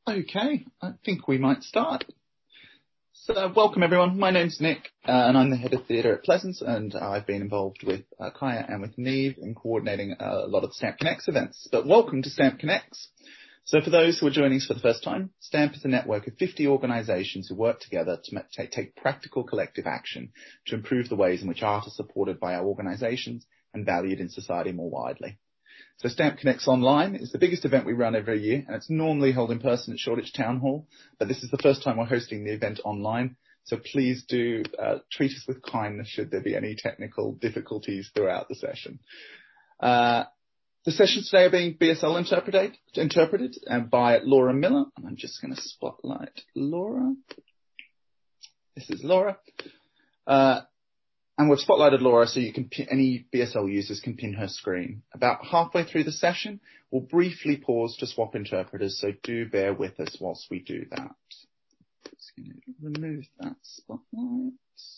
Okay, I think we might start. So welcome everyone, my name's Nick and I'm the head of theatre at Pleasance, and I've been involved with Kaya and with Neve in coordinating a lot of the Stamp Connects events. But welcome to Stamp Connects. So for those who are joining us for the first time, Stamp is a network of 50 organisations who work together to take practical collective action to improve the ways in which art is supported by our organisations and valued in society more widely. So Stamp Connects Online is the biggest event we run every year, and it's normally held in person at Shoreditch Town Hall, but this is the first time we're hosting the event online, so please do treat us with kindness should there be any technical difficulties throughout the session. The sessions today are being BSL interpreted by Laura Miller, and I'm just going to spotlight Laura. This is Laura. And we've spotlighted Laura so you can any BSL users can pin her screen. About halfway through the session, we'll briefly pause to swap interpreters, so do bear with us whilst we do that. Just going to remove that spotlight.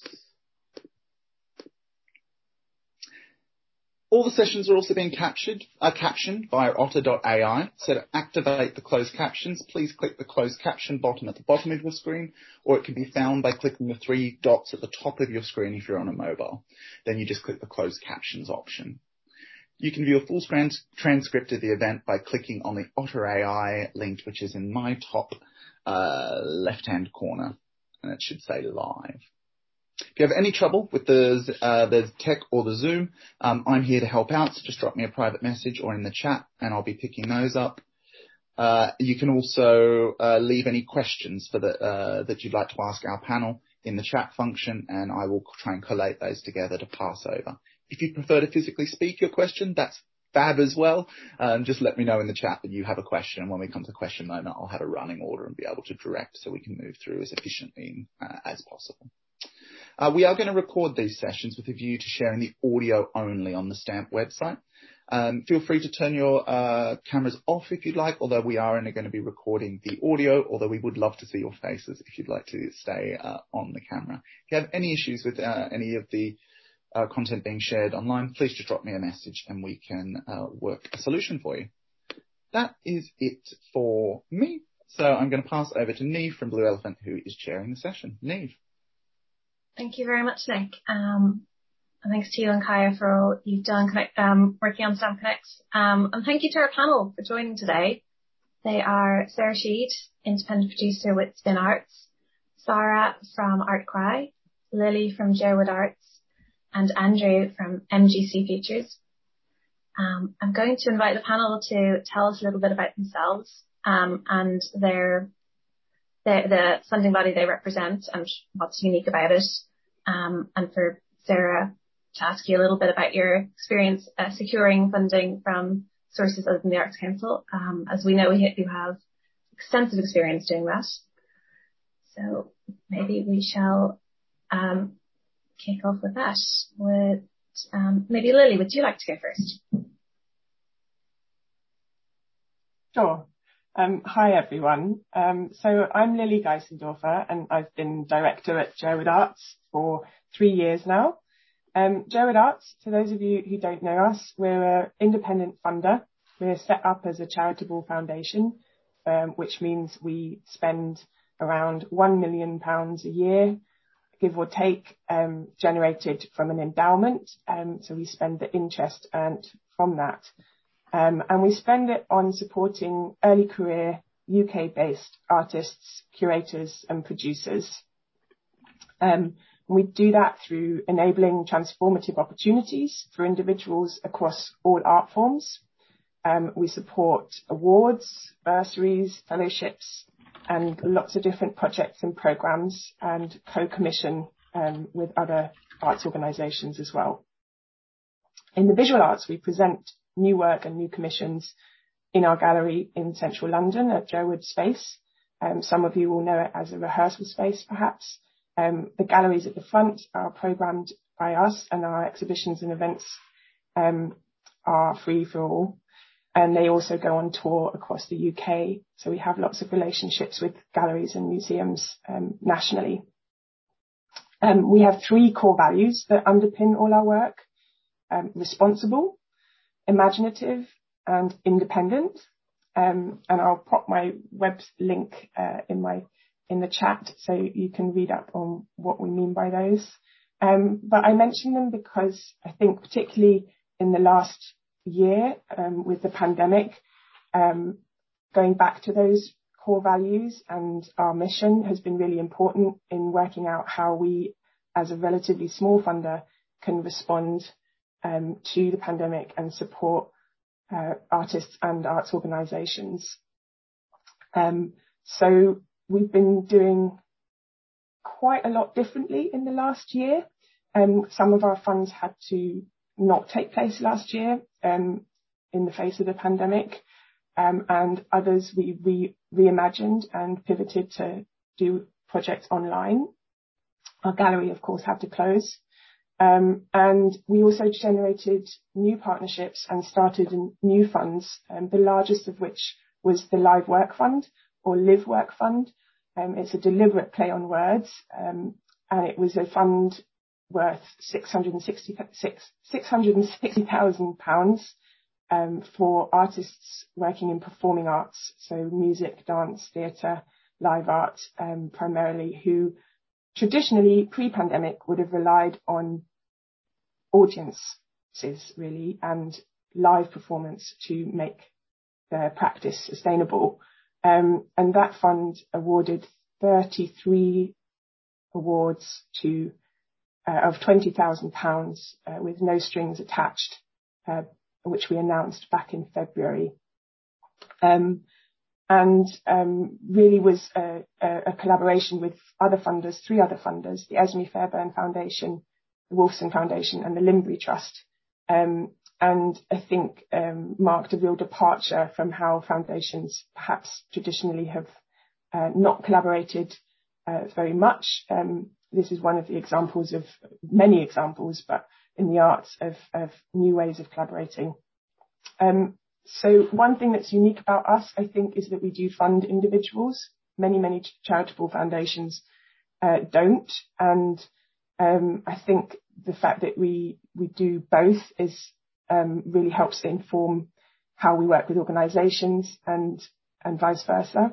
All the sessions are also being captioned via otter.ai. So to activate the closed captions, please click the closed caption button at the bottom of your screen, or it can be found by clicking the three dots at the top of your screen if you're on a mobile. Then you just click the closed captions option. You can view a full transcript of the event by clicking on the Otter AI link, which is in my top left-hand corner, and it should say live. If you have any trouble with the tech or the Zoom, I'm here to help out, so just drop me a private message or in the chat and I'll be picking those up. You can also leave any questions for that you'd like to ask our panel in the chat function, and I will try and collate those together to pass over. If you prefer to physically speak your question, that's fab as well. Just let me know in the chat that you have a question, and when we come to question moment, I'll have a running order and be able to direct so we can move through as efficiently as possible. We are going to record these sessions with a view to sharing the audio only on the Stamp website. Feel free to turn your cameras off if you'd like, although we are only going to be recording the audio, although we would love to see your faces if you'd like to stay on the camera. If you have any issues with any of the content being shared online, please just drop me a message and we can work a solution for you. That is it for me. So I'm going to pass over to Neve from Blue Elephant, who is chairing the session. Neve. Thank you very much, Nick. And thanks to you and Kaya for all you've done working on Stamp Connects. And thank you to our panel for joining today. They are Sarah Sheed, independent producer with Spin Arts, Sarah from ArtCry, Lily from Jerwood Arts, and Andrew from MGC Features. I'm going to invite the panel to tell us a little bit about themselves and the funding body they represent and what's unique about it. And for Sarah to ask you a little bit about your experience securing funding from sources other than the Arts Council. As we know, you have extensive experience doing that. So maybe we shall kick off with that. Maybe Lily, would you like to go first? Sure. Hi everyone. So I'm Lily Geisendorfer and I've been director at Jerwood Arts for 3 years now. Jerwood Arts, for those of you who don't know us, we're an independent funder. We're set up as a charitable foundation, which means we spend around £1 million a year, give or take, generated from an endowment. So we spend the interest earned from that. And we spend it on supporting early career UK-based artists, curators and producers. We do that through enabling transformative opportunities for individuals across all art forms. We support awards, bursaries, fellowships and lots of different projects and programmes, and co-commission with other arts organisations as well. In the visual arts, we present new work and new commissions in our gallery in central London at Jerwood Space. Some of you will know it as a rehearsal space, perhaps. The galleries at the front are programmed by us, and our exhibitions and events are free for all. And they also go on tour across the UK. So we have lots of relationships with galleries and museums nationally. We have 3 core values that underpin all our work: responsible, imaginative and independent. and I'll pop my web link in the chat so you can read up on what we mean by those. But I mention them because I think particularly in the last year with the pandemic, going back to those core values and our mission has been really important in working out how we, as a relatively small funder, can respond to the pandemic and support artists and arts organisations. So we've been doing quite a lot differently in the last year. Some of our funds had to not take place last year in the face of the pandemic, and others we reimagined and pivoted to do projects online. Our gallery, of course, had to close. And we also generated new partnerships and started new funds, the largest of which was the Live Work Fund, or Live Work Fund. It's a deliberate play on words, and it was a fund worth £660,000 for artists working in performing arts, so music, dance, theatre, live art, primarily, who traditionally pre-pandemic would have relied on audiences really and live performance to make their practice sustainable. And that fund awarded 33 awards of £20,000 with no strings attached, which we announced back in February. Really was a collaboration with other funders, 3 other funders, the Esme Fairbairn Foundation, the Wolfson Foundation and the Limbury Trust. And I think marked a real departure from how foundations perhaps traditionally have not collaborated very much. This is one of the examples of many examples, but in the arts of new ways of collaborating. So one thing that's unique about us, I think, is that we do fund individuals. Many charitable foundations don't. And I think the fact that we do both is really helps to inform how we work with organisations and vice versa.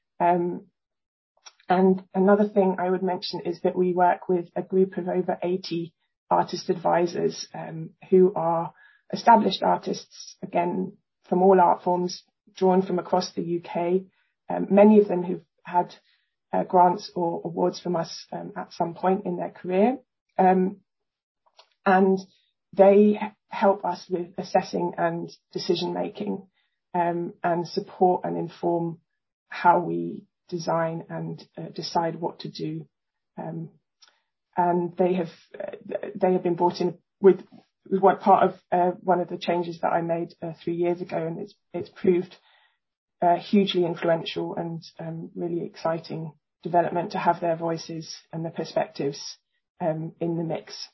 And another thing I would mention is that we work with a group of over 80 artist advisors who are established artists, again, from all art forms, drawn from across the UK. Many of them who've had grants or awards from us at some point in their career. And they help us with assessing and decision making, and support and inform how we design and decide what to do. And they have been brought in with one part of one of the changes that I made 3 years ago, and it's proved hugely influential and really exciting development to have their voices and their perspectives in the mix.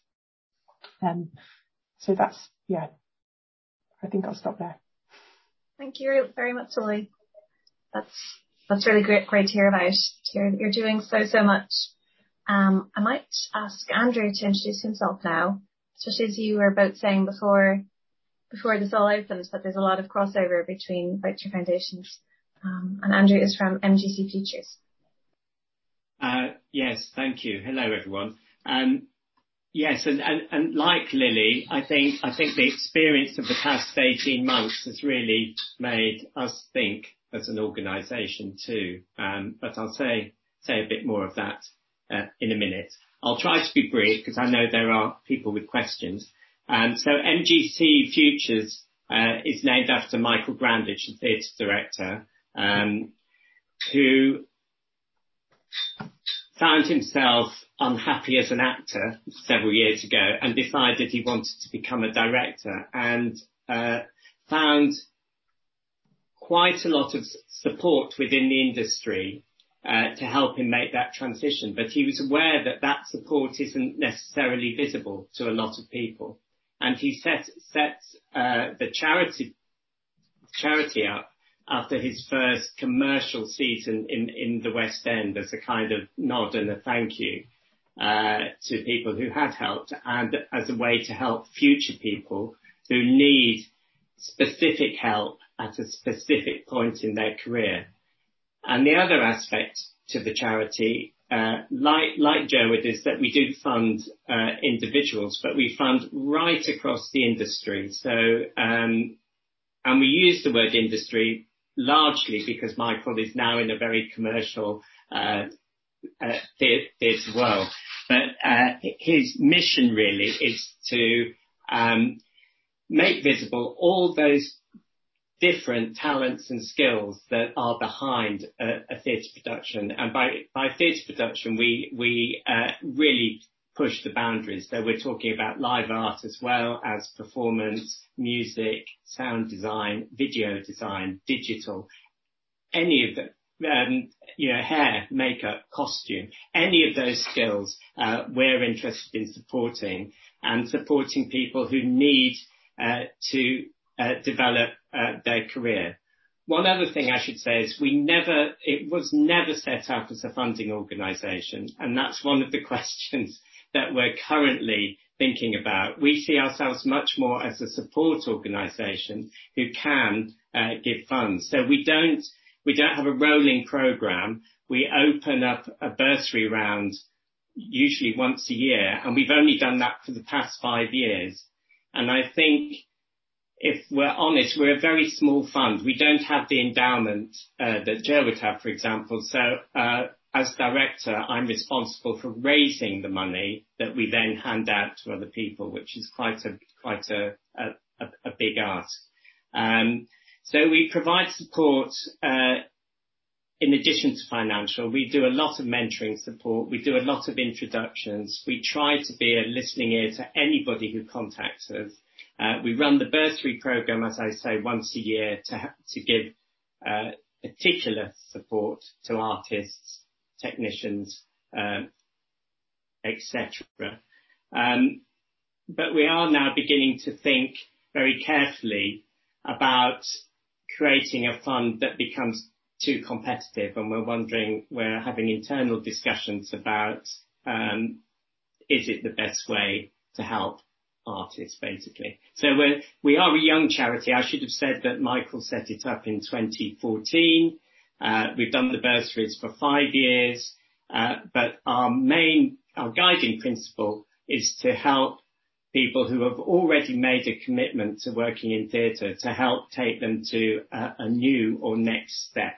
So that's, I think I'll stop there. Thank you very much, Lily. That's really great to hear about. You're doing so much. I might ask Andrew to introduce himself now, especially as you were both saying before this all opened that there's a lot of crossover between Voucher Foundations. And Andrew is from MGC Futures. Yes, thank you. Hello, everyone. Yes, and like Lily, I think the experience of the past 18 months has really made us think as an organisation too. But I'll say a bit more of that in a minute. I'll try to be brief because I know there are people with questions. So MGC Futures is named after Michael Grandage, the theatre director, who found himself unhappy as an actor several years ago and decided he wanted to become a director, and found quite a lot of support within the industry to help him make that transition. But he was aware that support isn't necessarily visible to a lot of people. And he set the charity up after his first commercial season in the West End as a kind of nod and a thank you to people who had helped, and as a way to help future people who need specific help at a specific point in their career. And the other aspect to the charity, like Jerwood, is that we do fund individuals, but we fund right across the industry. So, and we use the word industry largely because Michael is now in a very commercial theatre world. But his mission really is to make visible all those different talents and skills that are behind a theatre production. And by theatre production, we really push the boundaries. So we're talking about live art as well as performance, music, sound design, video design, digital, any of the, hair, makeup, costume, any of those skills, we're interested in supporting people who need to develop their career. One other thing I should say is it was never set up as a funding organisation, and that's one of the questions that we're currently thinking about. We see ourselves much more as a support organisation who can give funds. So we don't have a rolling programme. We open up a bursary round usually once a year, and we've only done that for the past 5 years. And I think, if we're honest, we're a very small fund. We don't have the endowment that Joe would have, for example. So as director, I'm responsible for raising the money that we then hand out to other people, which is quite a big ask. So we provide support in addition to financial. We do a lot of mentoring support. We do a lot of introductions. We try to be a listening ear to anybody who contacts us. We run the bursary program, as I say, once a year to give particular support to artists, technicians, etc. But we are now beginning to think very carefully about creating a fund that becomes too competitive, and we're having internal discussions about is it the best way to help artists, basically. So we are a young charity. I should have said that Michael set it up in 2014. We've done the bursaries for 5 years, but our guiding principle is to help people who have already made a commitment to working in theatre, to help take them to a new or next step.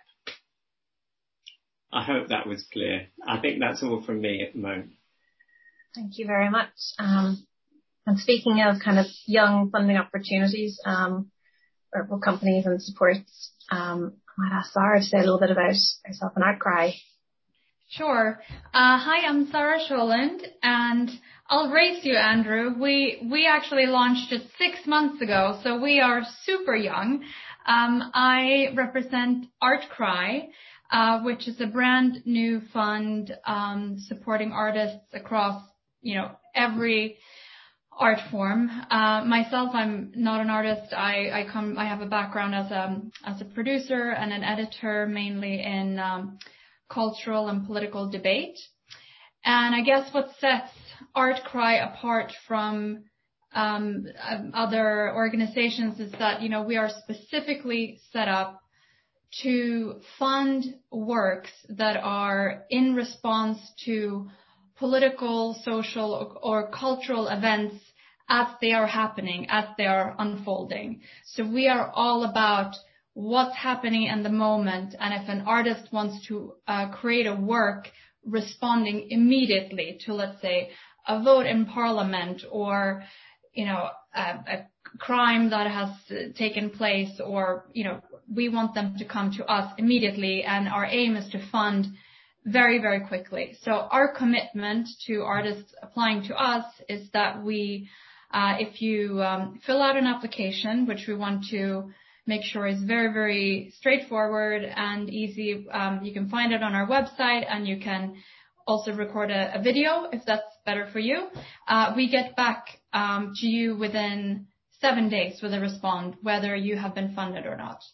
I hope that was clear. I think that's all from me at the moment. Thank you very much. And speaking of kind of young funding opportunities for companies and supports, I might ask Sarah to say a little bit about herself and Artcry. Sure. Hi, I'm Sarah Scholand, and I'll race you, Andrew. We actually launched it 6 months ago, so we are super young. I represent Artcry, which is a brand new fund supporting artists across, every art form. Myself, I'm not an artist. I have a background as a producer and an editor, mainly in cultural and political debate. And I guess what sets Artcry apart from other organizations is that, we are specifically set up to fund works that are in response to political, social, or cultural events as they are happening, as they are unfolding. So we are all about what's happening in the moment, and if an artist wants to create a work responding immediately to, let's say, a vote in parliament, or a crime that has taken place, or we want them to come to us immediately, and our aim is to fund very, very quickly. So our commitment to artists applying to us is that we, if you fill out an application, which we want to make sure is very, very straightforward and easy, you can find it on our website, and you can also record a video if that's better for you. We get back to you within 7 days with a response, whether you have been funded or not.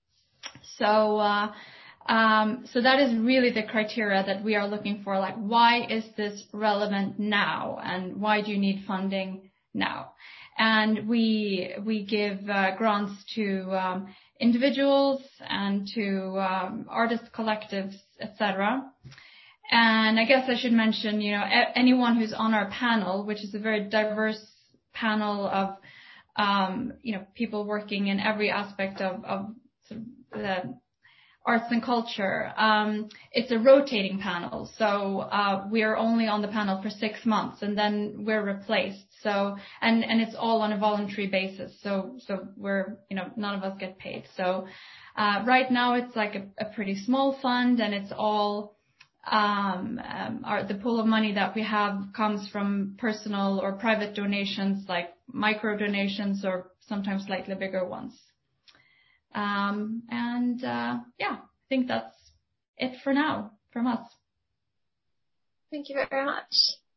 So that is really the criteria that we are looking for. Like, why is this relevant now, and why do you need funding now? And we give grants to individuals and to artist collectives, etc. And I guess I should mention, anyone who's on our panel, which is a very diverse panel of, people working in every aspect of sort of the arts and culture. It's a rotating panel, so we're only on the panel for 6 months, and then we're replaced. So, and it's all on a voluntary basis. So we're, none of us get paid. So right now it's like a pretty small fund, and it's all the pool of money that we have comes from personal or private donations, like micro donations, or sometimes slightly bigger ones. I think that's it for now from us. Thank you very much.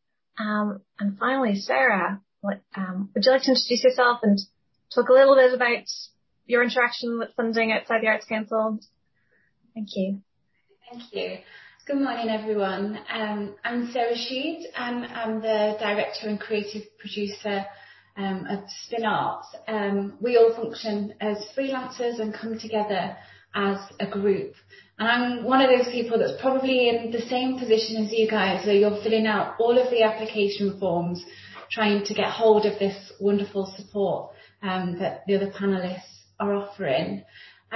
And finally, Sarah, would you like to introduce yourself and talk a little bit about your interaction with funding outside the Arts Council? Thank you. Thank you. Good morning, everyone. I'm Sarah Sheed, and I'm the director and creative producer of Spin Arts. We all function as freelancers and come together as a group. And I'm one of those people that's probably in the same position as you guys, where you're filling out all of the application forms, trying to get hold of this wonderful support that the other panellists are offering.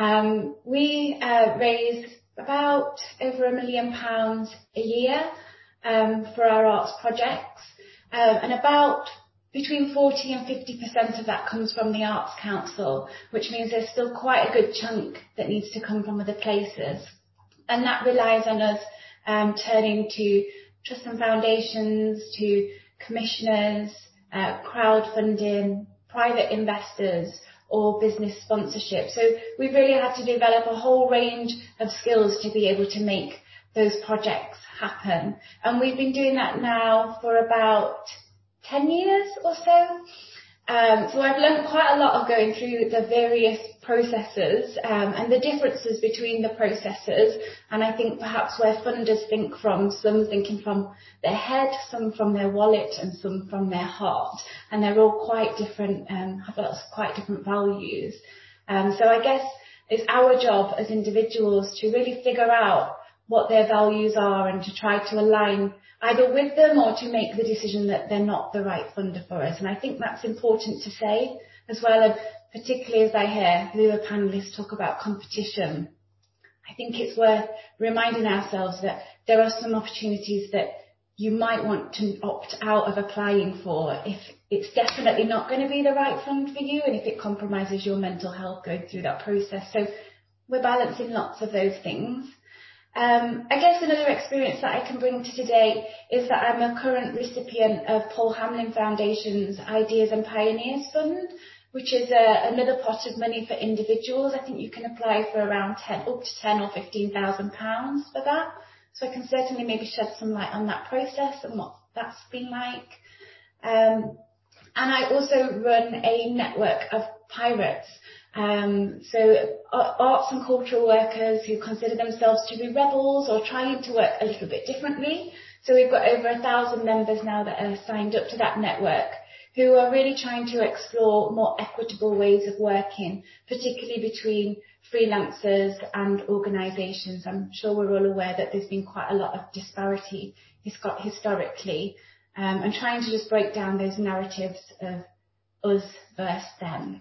We raise about over £1 million a year for our arts projects, and about between 40 and 50% of that comes from the Arts Council, which means there's still quite a good chunk that needs to come from other places. And that relies on us turning to trusts and foundations, to commissioners, crowdfunding, private investors, or business sponsorship. So we've really had to develop a whole range of skills to be able to make those projects happen. And we've been doing that now for about 10 years or so. So I've learned quite a lot of going through the various processes and the differences between the processes. And I think perhaps where funders think from, some thinking from their head, some from their wallet, and some from their heart. And they're all quite different, have lots of quite different values. So I guess it's our job as individuals to really figure out what their values are and to try to align either with them or to make the decision that they're not the right funder for us. And I think that's important to say as well, and particularly as I hear the other panellists talk about competition. I think it's worth reminding ourselves that there are some opportunities that you might want to opt out of applying for if it's definitely not going to be the right fund for you and if it compromises your mental health going through that process. So we're balancing lots of those things. I guess another experience that I can bring to today is that I'm a current recipient of Paul Hamlyn Foundation's Ideas and Pioneers Fund, which is another pot of money for individuals. I think you can apply for around up to £10,000 or £15,000 for that. So I can certainly maybe shed some light on that process and what that's been like. And I also run a network of pirates. So arts and cultural workers who consider themselves to be rebels or trying to work a little bit differently. So we've got over 1,000 members now that are signed up to that network who are really trying to explore more equitable ways of working, particularly between freelancers and organisations. I'm sure we're all aware that there's been quite a lot of disparity historically, and trying to just break down those narratives of us versus them.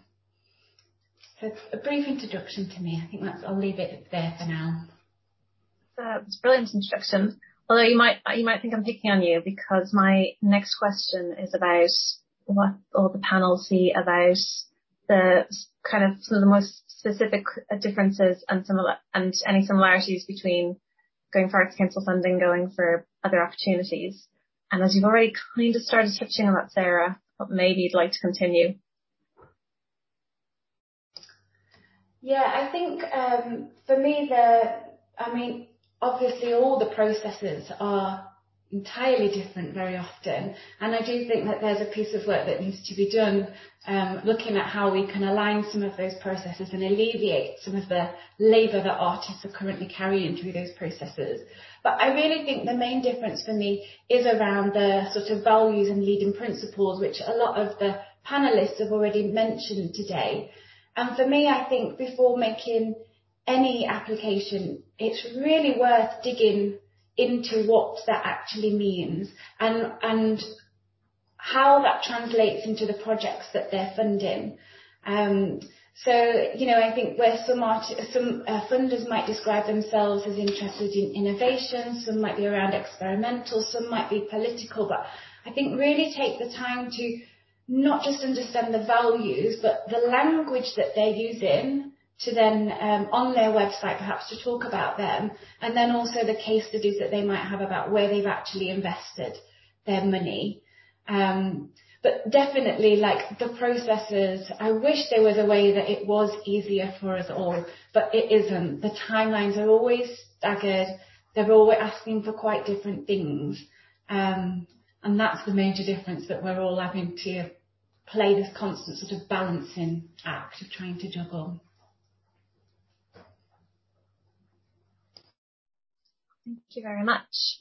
So a brief introduction to me. I think I'll leave it there for now. It's a brilliant introduction. Although you might think I'm picking on you, because my next question is about what all the panel see about the kind of some of the most specific differences and any similarities between going for Arts Council funding, going for other opportunities. And as you've already kind of started touching on that, Sarah, but maybe you'd like to continue. Yeah, I think for me, obviously all the processes are entirely different very often. And I do think that there's a piece of work that needs to be done looking at how we can align some of those processes and alleviate some of the labour that artists are currently carrying through those processes. But I really think the main difference for me is around the sort of values and leading principles, which a lot of the panellists have already mentioned today. And for me, I think before making any application, it's really worth digging into what that actually means and how that translates into the projects that they're funding. So, I think where some funders might describe themselves as interested in innovation, some might be around experimental, some might be political, but I think really take the time to not just understand the values, but the language that they're using to then, on their website perhaps, to talk about them, and then also the case studies that they might have about where they've actually invested their money. But definitely, like the processes, I wish there was a way that it was easier for us all, but it isn't. The timelines are always staggered. They're always asking for quite different things. And that's the major difference, that we're all having to play this constant sort of balancing act of trying to juggle. Thank you very much.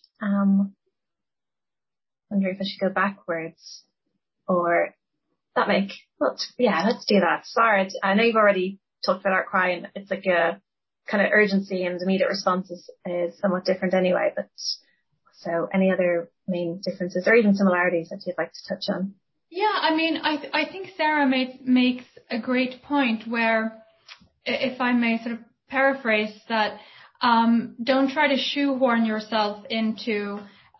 Wonder if I should go backwards or that make. Well, yeah, let's do that. Sarah, I know you've already talked about Outcry, and it's like a kind of urgency and immediate response is somewhat different anyway. But so, any other main differences or even similarities that you'd like to touch on? Yeah, I mean, I think Sarah makes a great point where, if I may sort of paraphrase that, don't try to shoehorn yourself into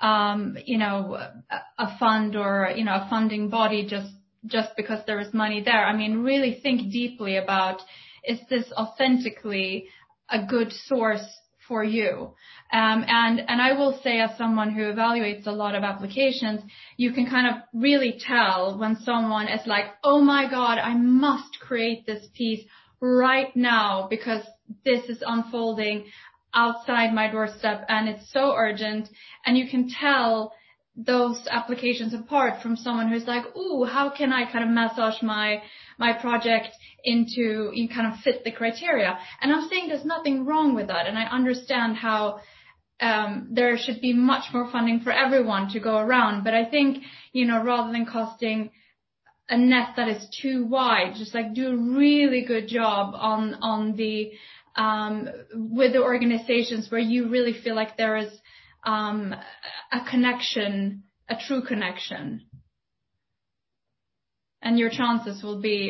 a fund or, a funding body just because there is money there. I mean, really think deeply about, is this authentically a good source for you? And I will say, as someone who evaluates a lot of applications, you can kind of really tell when someone is like, oh my God, I must create this piece right now because this is unfolding outside my doorstep and it's so urgent. And you can tell those applications apart from someone who's like, ooh, how can I kind of massage my project into, you kind of fit the criteria. And I'm saying there's nothing wrong with that. And I understand how there should be much more funding for everyone to go around. But I think, rather than casting a net that is too wide, just like do a really good job on the with the organizations where you really feel like there is a connection, a true connection. And your chances will be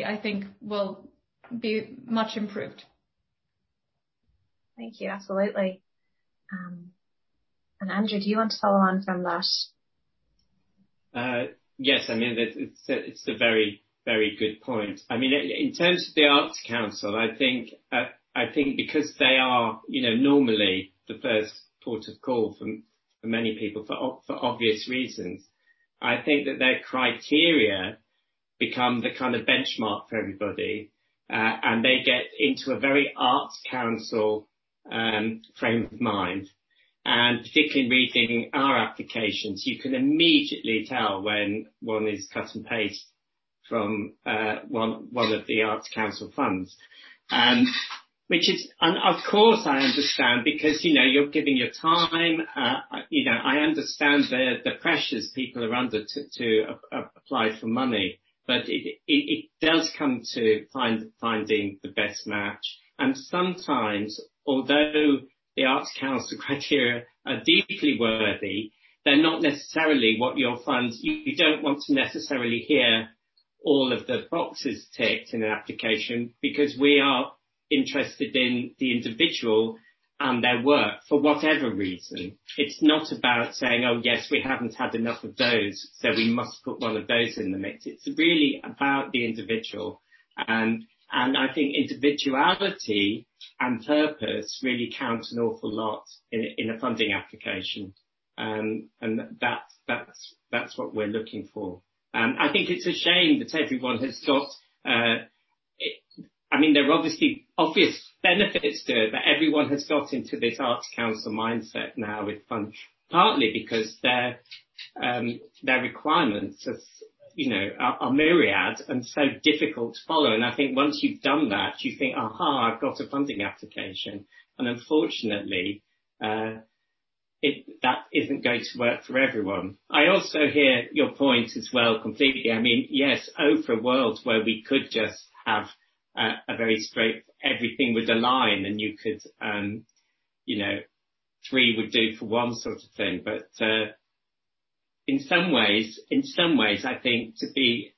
much improved. Thank you, absolutely. And Andrew, do you want to follow on from that? Yes, I mean, it's a very, very good point. I mean, in terms of the Arts Council, I think because they are, normally the first port of call for many people for obvious reasons, I think that their criteria become the kind of benchmark for everybody, and they get into a very Arts Council frame of mind. And particularly reading our applications, you can immediately tell when one is cut and paste from one of the Arts Council funds. Which is, and of course I understand, because, you're giving your time, I understand the pressures people are under to apply for money, but it does come to finding the best match. And sometimes, although the Arts Council criteria are deeply worthy, they're not necessarily what your fund, you don't want to necessarily hear all of the boxes ticked in an application, because we are interested in the individual and their work for whatever reason. It's not about saying, oh yes, we haven't had enough of those, so we must put one of those in the mix. It's really about the individual. And I think individuality and purpose really count an awful lot in a funding application. And that's what we're looking for. I think it's a shame that everyone has got, there are obvious benefits to it, but everyone has got into this Arts Council mindset now with funding, partly because their requirements are myriad and so difficult to follow. And I think once you've done that, you think, aha, I've got a funding application. And unfortunately, that isn't going to work for everyone. I also hear your point as well completely. I mean, yes, for a world where we could just have a very straight, everything would align and you could, 3 would do for one sort of thing. But in some ways, I think to be,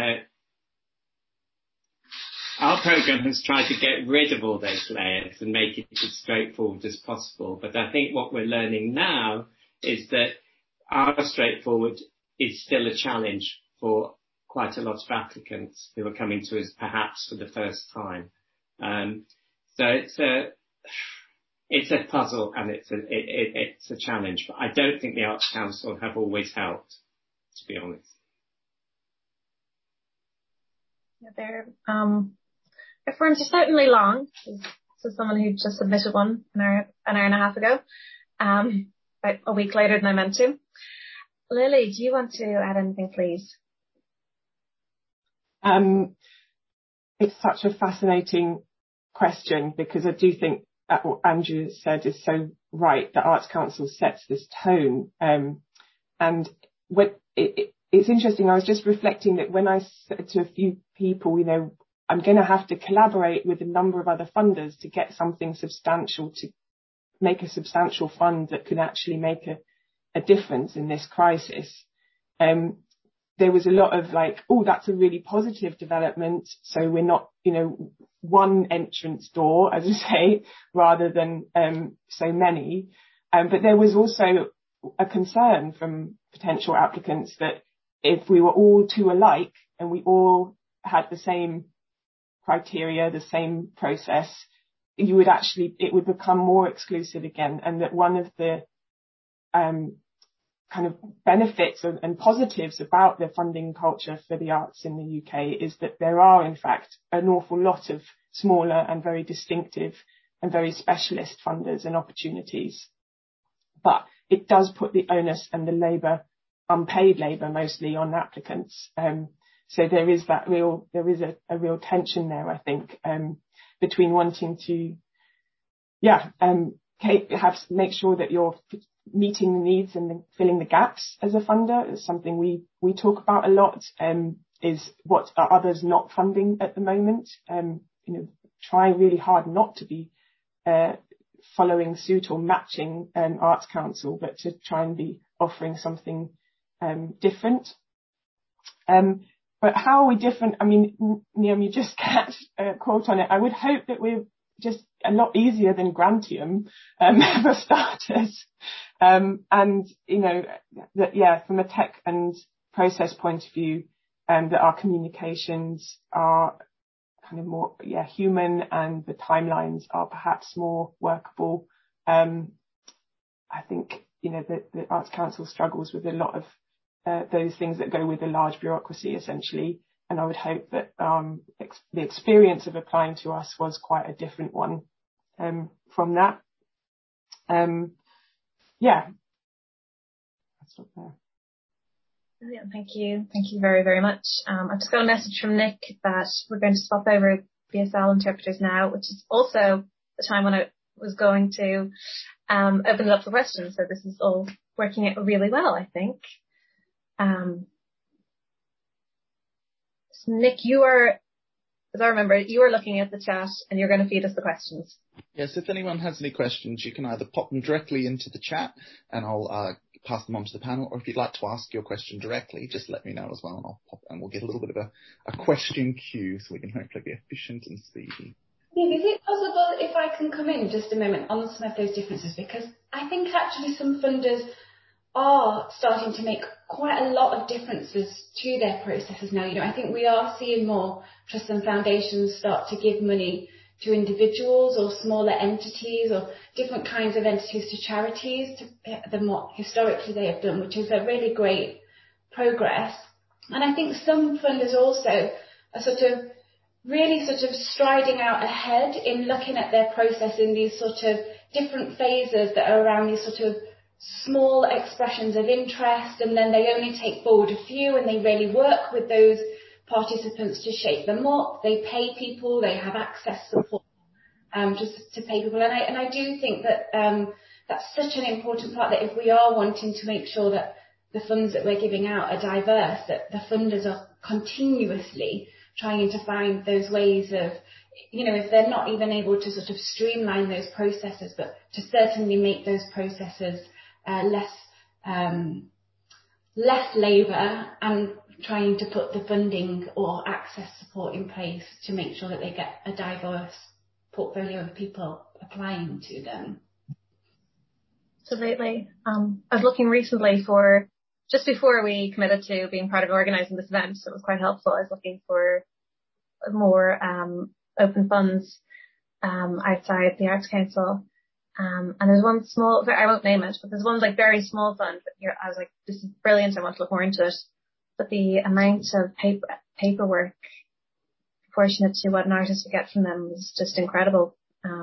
our program has tried to get rid of all those layers and make it as straightforward as possible. But I think what we're learning now is that our straightforward is still a challenge for quite a lot of applicants who are coming to us perhaps for the first time. So it's a puzzle and it's a challenge, but I don't think the Arts Council have always helped, to be honest. Yeah, their forms are certainly long. So someone who just submitted one an hour and a half ago, about a week later than I meant to. Lily, do you want to add anything, please? It's such a fascinating question, because I do think that what Andrew said is so right. The Arts Council sets this tone, and it's interesting. I was just reflecting that when I said to a few people, I'm going to have to collaborate with a number of other funders to get something substantial, to make a substantial fund that could actually make a difference in this crisis. There was a lot of that's a really positive development. So we're not, one entrance door, as I say, rather than so many. But there was also a concern from potential applicants that if we were all too alike and we all had the same criteria, the same process, it would become more exclusive again. And that one of the kind of benefits and positives about the funding culture for the arts in the UK is that there are, in fact, an awful lot of smaller and very distinctive and very specialist funders and opportunities. But it does put the onus and the labour, unpaid labour mostly, on applicants. So there is a real tension there, I think, between wanting to, make sure that you're meeting the needs and filling the gaps as a funder. It's something we talk about a lot, is what are others not funding at the moment. Try really hard not to be following suit or matching Arts Council, but to try and be offering something different. But how are we different? I mean, Niam, you just catch a quote on it. I would hope that we're just a lot easier than Grantium for starters. And, that, from a tech and process point of view, that our communications are kind of more, human, and the timelines are perhaps more workable. I think, the Arts Council struggles with a lot of those things that go with a large bureaucracy, essentially. And I would hope that the experience of applying to us was quite a different one from that. I'll stop there. Brilliant. Thank you. Thank you very, very much. I've just got a message from Nick that we're going to swap over BSL interpreters now, which is also the time when I was going to open it up for questions. So this is all working out really well, I think. So Nick, as I remember, you are looking at the chat and you're going to feed us the questions. Yes, if anyone has any questions, you can either pop them directly into the chat and I'll pass them on to the panel, or if you'd like to ask your question directly, just let me know as well, and we'll get a little bit of a question queue so we can hopefully be efficient and speedy. Is it possible if I can come in just a moment on some of those differences? Because I think actually some funders are starting to make quite a lot of differences to their processes now. I think we are seeing more trusts and foundations start to give money to individuals or smaller entities or different kinds of entities to charities than what historically they have done, which is a really great progress. And I think some funders also are really striding out ahead in looking at their process in these different phases that are around these small expressions of interest, and then they only take forward a few and they really work with those participants to shape them up. They pay people, they have access support just to pay people. And I do think that that's such an important part, that if we are wanting to make sure that the funds that we're giving out are diverse, that the funders are continuously trying to find those ways of, if they're not even able to sort of streamline those processes, but to certainly make those processes less labour, and trying to put the funding or access support in place to make sure that they get a diverse portfolio of people applying to them. Absolutely. I was looking recently for, just before we committed to being part of organising this event, so it was quite helpful. I was looking for more open funds outside the Arts Council. And there's one small, I won't name it, but there's one like very small fund. But I was like, this is brilliant. I want to look more into it. But the amount of paperwork proportionate to what an artist would get from them is just incredible.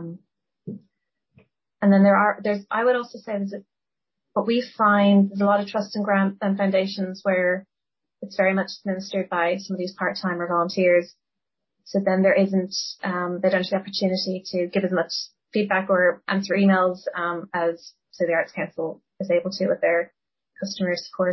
And then I would also say that what we find, there's a lot of trust and grant and foundations where it's very much administered by some of these part-time or volunteers. So then there isn't, they don't have the opportunity to give as much feedback or answer emails as, say, the Arts Council is able to with their customer support.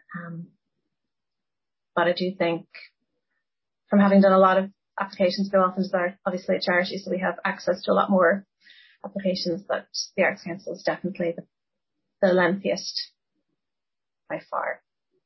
But I do think, from having done a lot of applications, so often are obviously a charity, so we have access to a lot more applications, but the Arts Council is definitely the lengthiest by far.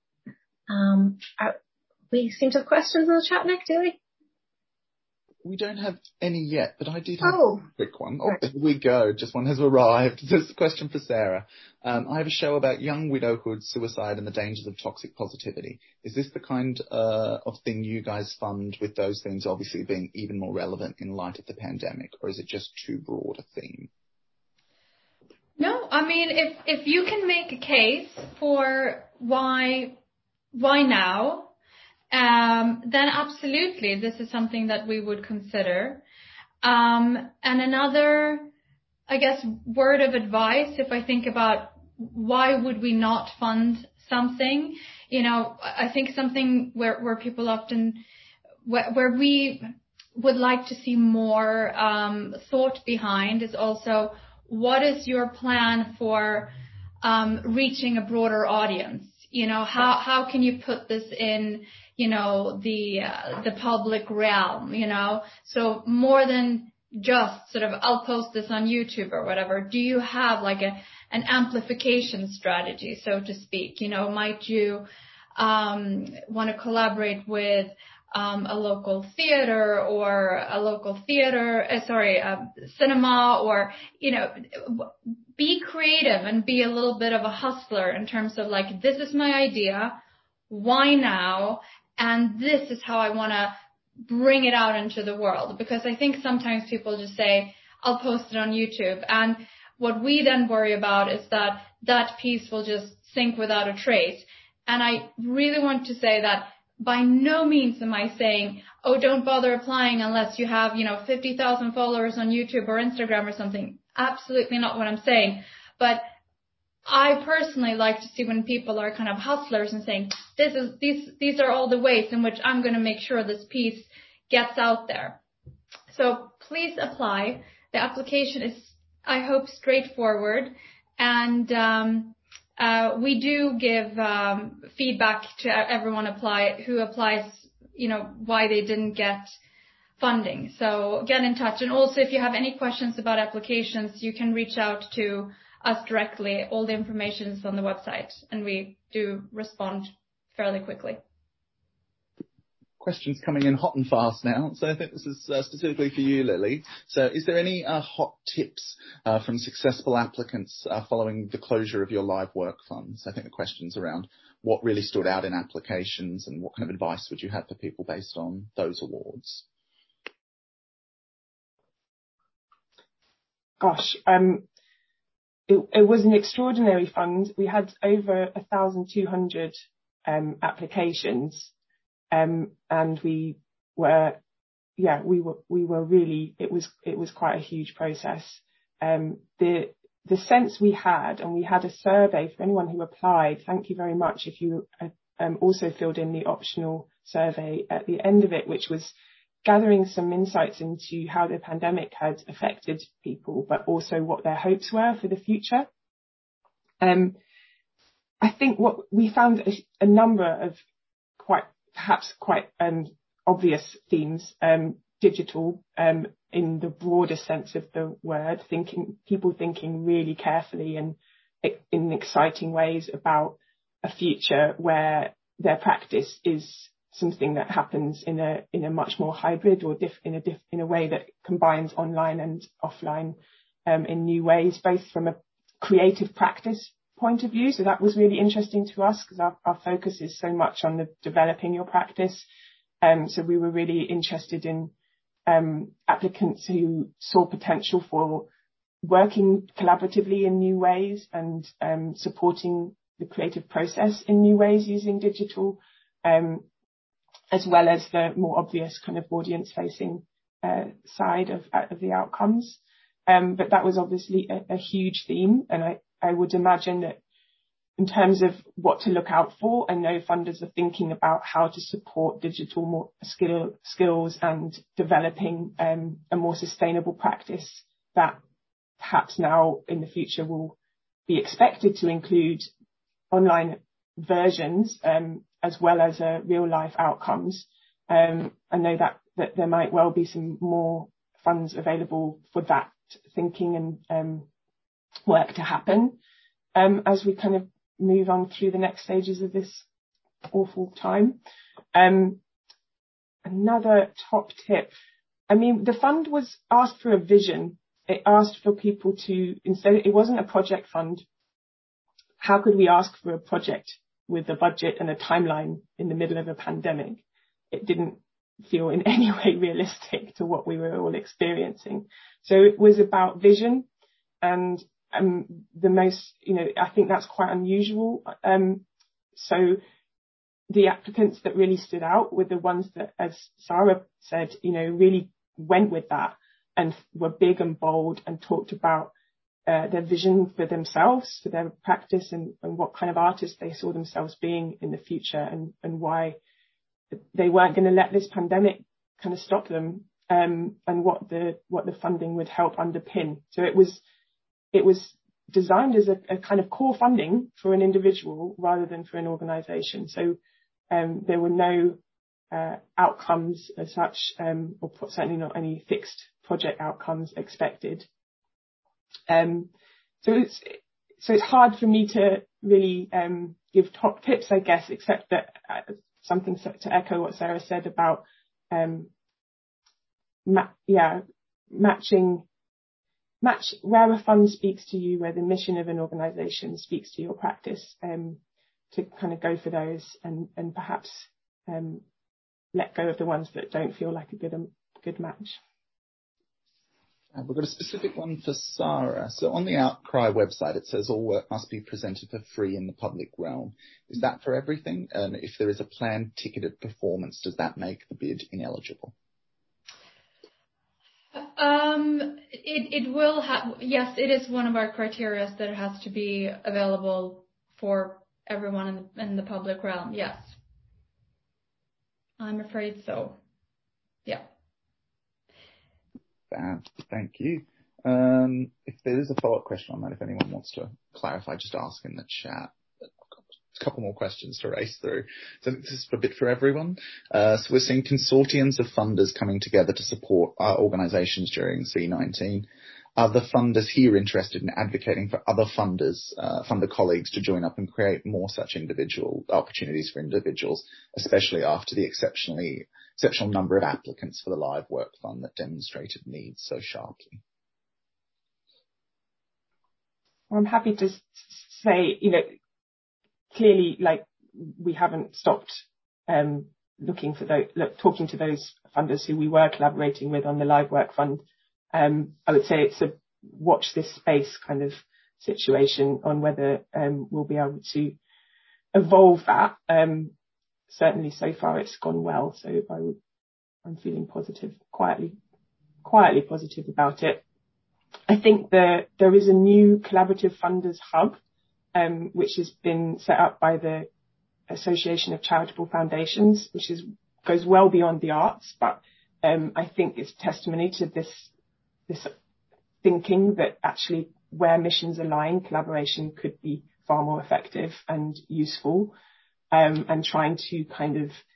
We seem to have questions in the chat, Nick, do we? We don't have any yet, but I did have a quick one. Oh, here we go. Just one has arrived. This is a question for Sarah. I have a show about young widowhood, suicide, and the dangers of toxic positivity. Is this the kind of thing you guys fund, with those things obviously being even more relevant in light of the pandemic, or is it just too broad a theme? No, I mean, if you can make a case for why now, then absolutely, this is something that we would consider. And another, I guess, word of advice, if I think about why would we not fund something, I think something where people often, where we would like to see more thought behind is also, what is your plan for reaching a broader audience? How can you put this in, the public realm, So more than just sort of, I'll post this on YouTube or whatever. Do you have like an amplification strategy, so to speak? Might you want to collaborate with a local theater or cinema, or, be creative and be a little bit of a hustler in terms of like, this is my idea, why now? And this is how I want to bring it out into the world. Because I think sometimes people just say, I'll post it on YouTube. And what we then worry about is that piece will just sink without a trace. And I really want to say that by no means am I saying, oh, don't bother applying unless you have, 50,000 followers on YouTube or Instagram or something. Absolutely not what I'm saying. But I personally like to see when people are kind of hustlers and saying, these are all the ways in which I'm going to make sure this piece gets out there. So please apply. The application is, I hope, straightforward. And we do give feedback to everyone who applies, why they didn't get funding. So get in touch. And also, if you have any questions about applications, you can reach out to us directly. All the information is on the website, and we do respond fairly quickly. Questions coming in hot and fast now. So I think this is specifically for you, Lily. So is there any hot tips from successful applicants following the closure of your live work funds? I think the question's around what really stood out in applications and what kind of advice would you have for people based on those awards? Gosh, it was an extraordinary fund. We had over 1,200 applications. And we were really, it was quite a huge process. The sense we had, and we had a survey for anyone who applied. Thank you very much if you also filled in the optional survey at the end of it, which was gathering some insights into how the pandemic had affected people, but also what their hopes were for the future. I think what we found a number of perhaps quite obvious themes, digital, in the broader sense of the word, people thinking really carefully and in exciting ways about a future where their practice is something that happens in a much more hybrid or in a way that combines online and offline in new ways, both from a creative practice point of view. So that was really interesting to us because our focus is so much on the developing your practice. So we were really interested in applicants who saw potential for working collaboratively in new ways and supporting the creative process in new ways using digital, as well as the more obvious kind of audience-facing side of the outcomes. But that was obviously a huge theme, and I would imagine that in terms of what to look out for, I know funders are thinking about how to support digital more skills and developing a more sustainable practice that perhaps now in the future will be expected to include online versions as well as real life outcomes. I know that there might well be some more funds available for that thinking and work to happen as we kind of move on through the next stages of this awful time. Another top tip, I mean, the fund was asked for a vision. It asked for people to, instead, it wasn't a project fund. How could we ask for a project with a budget and a timeline in the middle of a pandemic? It didn't feel in any way realistic to what we were all experiencing. So it was about vision, and the most, I think that's quite unusual. So the applicants that really stood out were the ones that, as Sarah said, really went with that and were big and bold and talked about their vision for themselves, for their practice, and what kind of artists they saw themselves being in the future, and why they weren't going to let this pandemic kind of stop them, and what the funding would help underpin. So it was designed as a kind of core funding for an individual rather than for an organisation. So there were no outcomes as such, or certainly not any fixed project outcomes expected. So it's hard for me to really give top tips, I guess, except that something to echo what Sarah said about match where a fund speaks to you, where the mission of an organisation speaks to your practice, to kind of go for those and perhaps let go of the ones that don't feel like a good match. We've got a specific one for Sarah. So on the Outcry website, it says all work must be presented for free in the public realm. Is that for everything? And if there is a planned ticketed performance, does that make the bid ineligible? It will have, yes, it is one of our criteria that it has to be available for everyone in the public realm. Yes. I'm afraid so. Yeah. Thank you. If there is a follow-up question on that, if anyone wants to clarify, just ask in the chat. I've got a couple more questions to race through. So this is a bit for everyone. So we're seeing consortiums of funders coming together to support our organisations during C19. Are the funders here interested in advocating for other funders, funder colleagues to join up and create more such individual opportunities for individuals, especially after the exceptional number of applicants for the Live Work Fund that demonstrated needs so sharply? I'm happy to say, clearly, we haven't stopped talking to those funders who we were collaborating with on the Live Work Fund. I would say it's a watch this space kind of situation on whether we'll be able to evolve that. Certainly so far it's gone well, so I'm feeling positive, quietly positive about it. I think there is a new collaborative funders hub, which has been set up by the Association of Charitable Foundations, which goes well beyond the arts, but I think it's testimony to this thinking that actually where missions align, collaboration could be far more effective and useful, and trying to kind of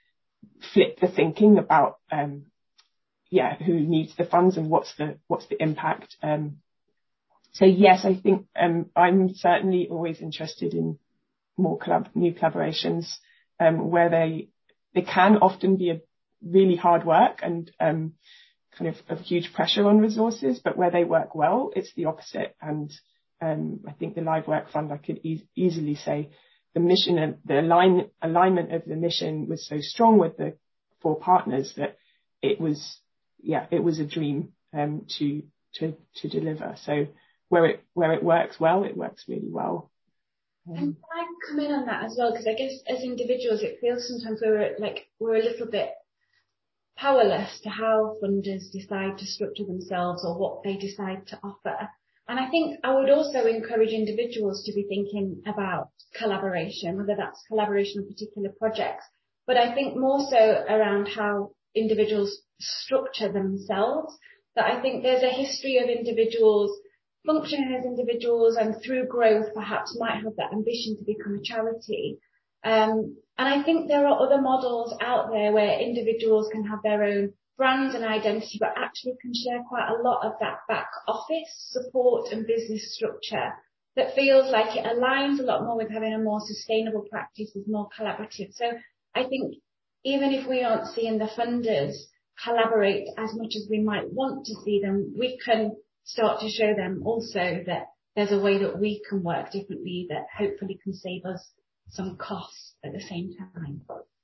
flip the thinking about who needs the funds and what's the impact. So yes, I think I'm certainly always interested in more new collaborations where they can often be a really hard work and kind of huge pressure on resources, but where they work well, it's the opposite. And I think the Live Work Fund, I could easily say the mission and the alignment of the mission was so strong with the 4 partners that it was a dream to deliver. So where it works well, it works really well. And can I come in on that as well? Because I guess as individuals, it feels sometimes we're a little bit powerless to how funders decide to structure themselves or what they decide to offer. And I think I would also encourage individuals to be thinking about collaboration, whether that's collaboration on particular projects, but I think more so around how individuals structure themselves. That I think there's a history of individuals functioning as individuals and through growth perhaps might have that ambition to become a charity. And I think there are other models out there where individuals can have their own brands and identity, but actually can share quite a lot of that back office support and business structure that feels like it aligns a lot more with having a more sustainable practice, is more collaborative. So I think even if we aren't seeing the funders collaborate as much as we might want to see them, we can start to show them also that there's a way that we can work differently that hopefully can save us some costs at the same time.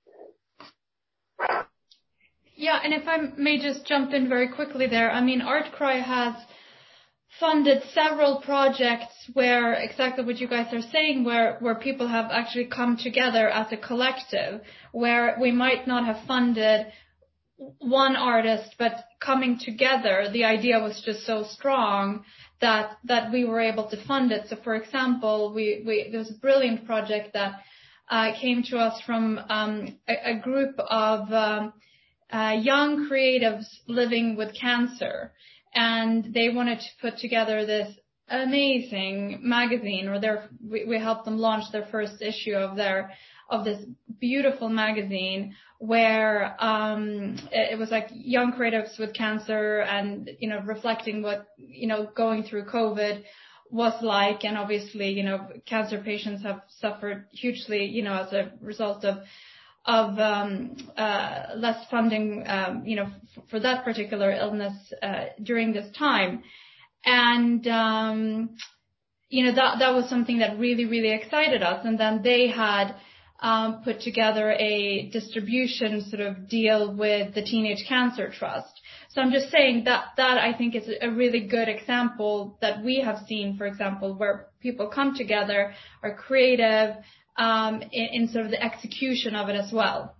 Yeah, and if I may just jump in very quickly there, I mean, ArtCry has funded several projects where exactly what you guys are saying, where people have actually come together as a collective, where we might not have funded one artist, but coming together, the idea was just so strong that we were able to fund it. So, for example, there was a brilliant project that came to us from a group of young creatives living with cancer, and they wanted to put together this amazing magazine, or we helped them launch their first issue of this beautiful magazine where it was like young creatives with cancer and, reflecting what, going through COVID was like. And obviously, cancer patients have suffered hugely, as a result of less funding, for that particular illness during this time. And, that was something that really, really excited us. And then they had put together a distribution sort of deal with the Teenage Cancer Trust. So I'm just saying that I think is a really good example that we have seen, for example, where people come together, are creative in sort of the execution of it as well.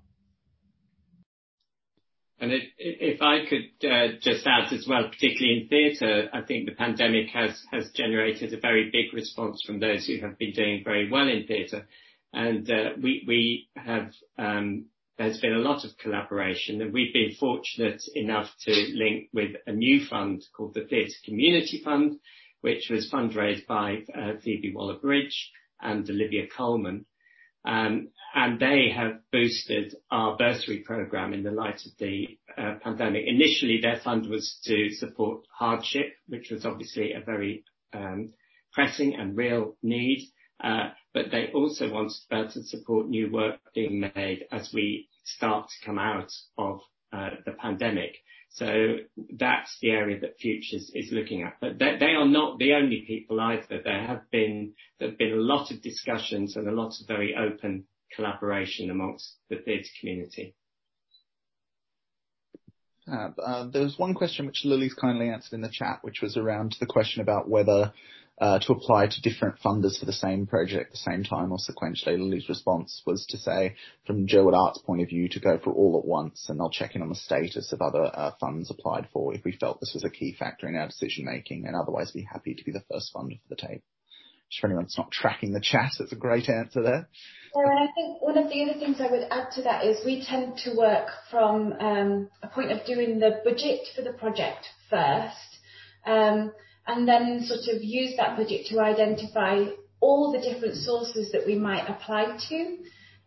And if I could just add as well, particularly in theatre, I think the pandemic has generated a very big response from those who have been doing very well in theatre. And we have, there's been a lot of collaboration, and we've been fortunate enough to link with a new fund called the Theatre Community Fund, which was fundraised by Phoebe Waller-Bridge and Olivia Coleman. And they have boosted our bursary programme in the light of the pandemic. Initially, their fund was to support hardship, which was obviously a very pressing and real need. But they also wanted to better support new work being made as we start to come out of the pandemic. So that's the area that Futures is looking at. But they are not the only people either. There have been a lot of discussions and a lot of very open collaboration amongst the theatre community. There was one question which Lily's kindly answered in the chat, which was around the question about whether to apply to different funders for the same project at the same time or sequentially. Lily's response was to say, from Jerwood Art's point of view, to go for all at once, and they'll check in on the status of other funds applied for if we felt this was a key factor in our decision making, and otherwise be happy to be the first funder for the table. Just for anyone that's not tracking the chat, that's a great answer there. So, and I think one of the other things I would add to that is we tend to work from a point of doing the budget for the project first, and then sort of use that budget to identify all the different sources that we might apply to.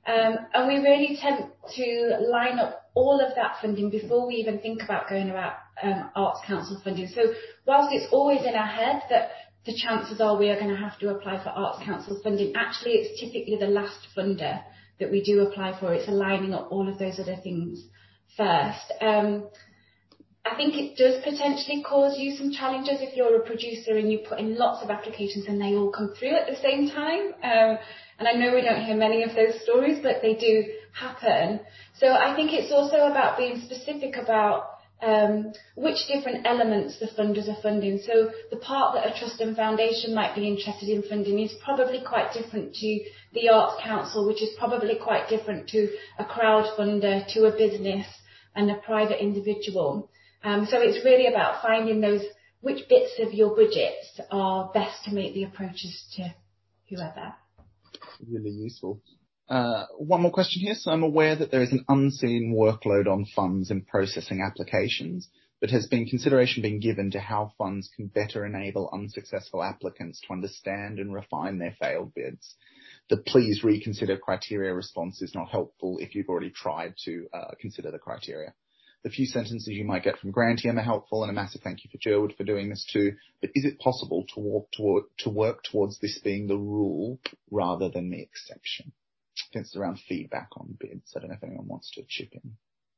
And we really tend to line up all of that funding before we even think about going about Arts Council funding. So whilst it's always in our head that the chances are we are going to have to apply for Arts Council funding, actually it's typically the last funder that we do apply for. It's aligning up all of those other things first. I think it does potentially cause you some challenges if you're a producer and you put in lots of applications and they all come through at the same time. And I know we don't hear many of those stories, but they do happen. So I think it's also about being specific about which different elements the funders are funding. So the part that a trust and foundation might be interested in funding is probably quite different to the Arts Council, which is probably quite different to a crowdfunder, to a business and a private individual. So it's really about finding those, which bits of your budgets are best to make the approaches to whoever. Really useful. One more question here. So I'm aware that there is an unseen workload on funds in processing applications, but has been consideration being given to how funds can better enable unsuccessful applicants to understand and refine their failed bids? The please reconsider criteria response is not helpful if you've already tried to consider the criteria. The few sentences you might get from Grantium are helpful, and a massive thank you for Gerwood for doing this too. But is it possible to work towards this being the rule rather than the exception? I think it's around feedback on bids. I don't know if anyone wants to chip in.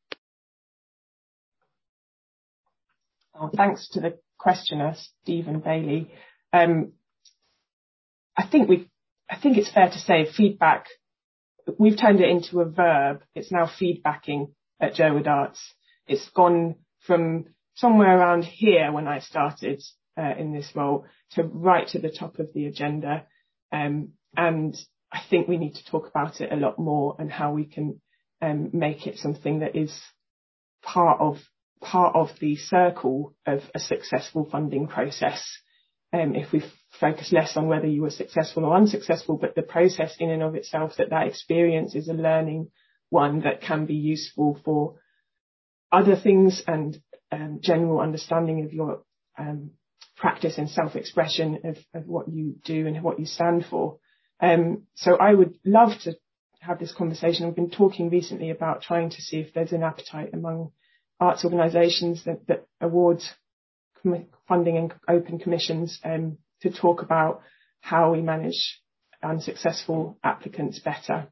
Oh, thanks to the questioner, Stephen Bailey. I think it's fair to say feedback, we've turned it into a verb. It's now feedbacking at Gerwood Arts. It's gone from somewhere around here when I started in this role to right to the top of the agenda. And I think we need to talk about it a lot more and how we can make it something that is part of the circle of a successful funding process. If we focus less on whether you were successful or unsuccessful, but the process in and of itself, that experience is a learning one that can be useful for other things and general understanding of your practice and self-expression of what you do and what you stand for. So I would love to have this conversation. We've been talking recently about trying to see if there's an appetite among arts organisations that awards funding and open commissions to talk about how we manage unsuccessful applicants better.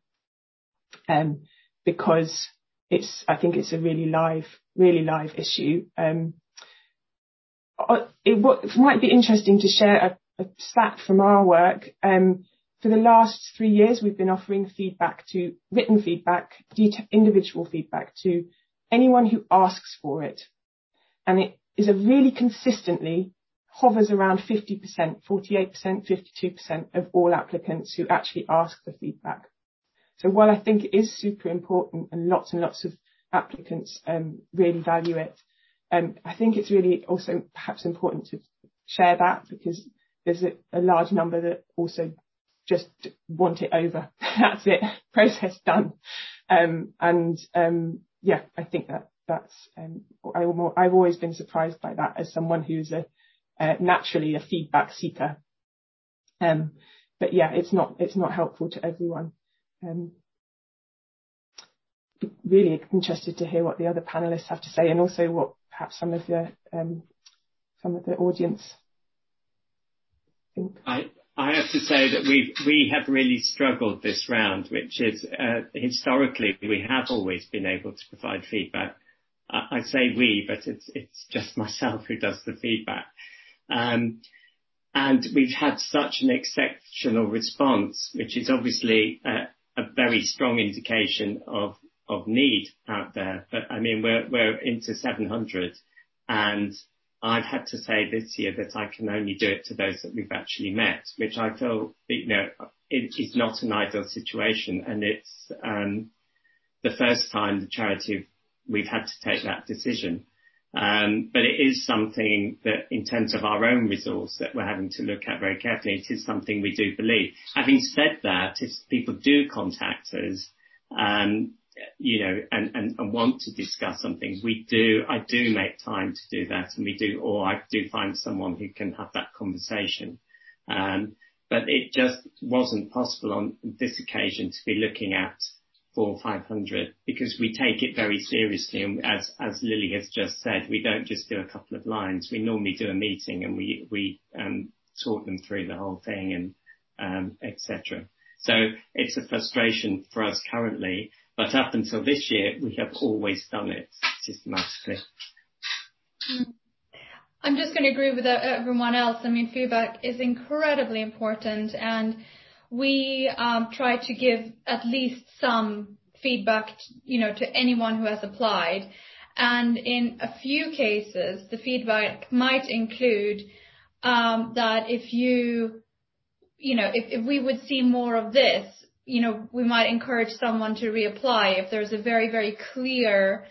Because I think it's a really live issue. It might be interesting to share a stat from our work. For the last 3 years, we've been offering written feedback, individual feedback to anyone who asks for it. And it is a really consistently hovers around 50%, 48%, 52% of all applicants who actually ask for feedback. So while I think it is super important and lots of applicants really value it, I think it's really also perhaps important to share that, because there's a large number that also just want it over. That's it, process done. I think that's I've always been surprised by that as someone who's naturally a feedback seeker. But yeah, it's not helpful to everyone. Really interested to hear what the other panelists have to say, and also what perhaps some of the audience think. I have to say that we have really struggled this round, which is historically we have always been able to provide feedback. I say we, but it's just myself who does the feedback. And we've had such an exceptional response, which is obviously a very strong indication of need out there. But I mean, we're into 700, and I've had to say this year that I can only do it to those that we've actually met, which I feel, it is not an ideal situation. And it's the first time the charity we've had to take that decision. But it is something that, in terms of our own resource, that we're having to look at very carefully. It is something we do believe. Having said that, if people do contact us, and want to discuss something, I do make time to do that, and I do find someone who can have that conversation. But it just wasn't possible on this occasion to be looking at 400 or 500, because we take it very seriously. And as Lily has just said, we don't just do a couple of lines. We normally do a meeting and we talk them through the whole thing and etc. So it's a frustration for us currently, but up until this year, we have always done it systematically. I'm just going to agree with everyone else. I mean, feedback is incredibly important, and we try to give at least some feedback, to anyone who has applied. And in a few cases, the feedback might include that if if we would see more of this, we might encourage someone to reapply if there's a very, very clear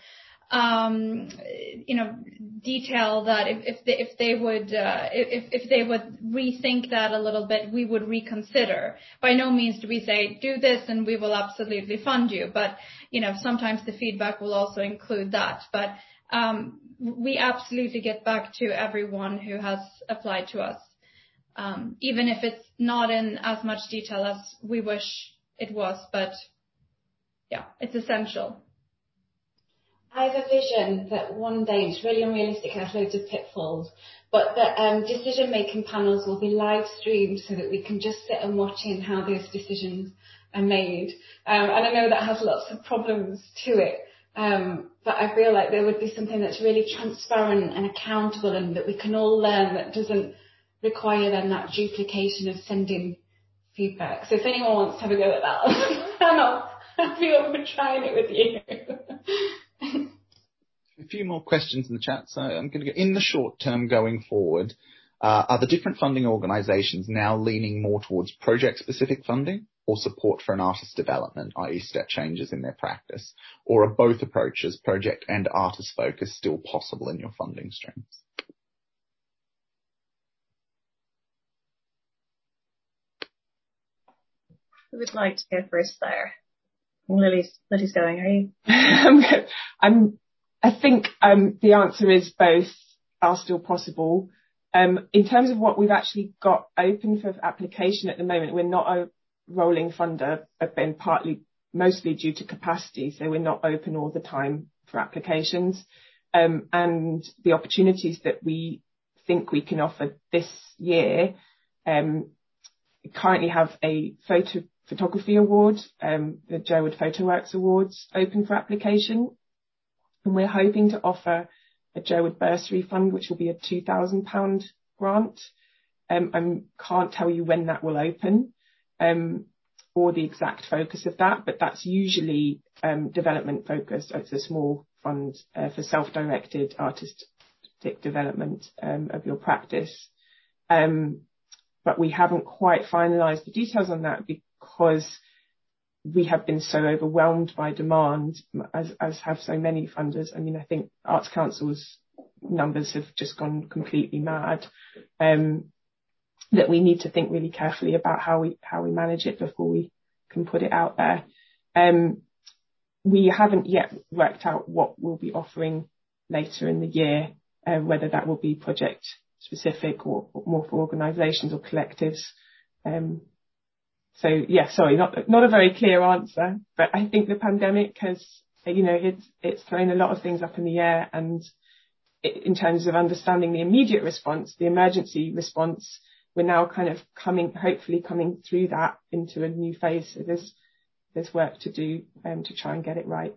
detail that if they would rethink that a little bit, we would reconsider. By no means do we say do this and we will absolutely fund you, but sometimes the feedback will also include that. But we absolutely get back to everyone who has applied to us, even if it's not in as much detail as we wish it was. But yeah, it's essential. I have a vision that one day, it's really unrealistic, it has loads of pitfalls, but that decision-making panels will be live streamed so that we can just sit and watch in how those decisions are made. And I know that has lots of problems to it, but I feel like there would be something that's really transparent and accountable and that we can all learn, that doesn't require then that duplication of sending feedback. So if anyone wants to have a go at that, I'll be up for trying it with you. A few more questions in the chat. So I'm going to go in the short term going forward. Are the different funding organisations now leaning more towards project-specific funding or support for an artist development, i.e. step changes in their practice? Or are both approaches, project and artist focus, still possible in your funding streams? Who would like to go first there? Lily's going, are you? I think the answer is both are still possible. In terms of what we've actually got open for application at the moment, we're not a rolling funder, been mostly due to capacity, so we're not open all the time for applications. And the opportunities that we think we can offer this year currently have a photography award, the Jerwood PhotoWorks Awards, open for application. And we're hoping to offer a Jerwood Bursary Fund, which will be a £2,000 grant. I can't tell you when that will open or the exact focus of that, but that's usually development focused. It's a small fund for self-directed artistic development of your practice. But we haven't quite finalised the details on that because we have been so overwhelmed by demand, as have so many funders. I mean, I think Arts Council's numbers have just gone completely mad, that we need to think really carefully about how we manage it before we can put it out there. We haven't yet worked out what we'll be offering later in the year, whether that will be project specific or more for organisations or collectives. So yeah, sorry, not a very clear answer, but I think the pandemic has, it's thrown a lot of things up in the air, and in terms of understanding the immediate response, the emergency response, we're now kind of hopefully coming through that into a new phase. So there's work to do to try and get it right.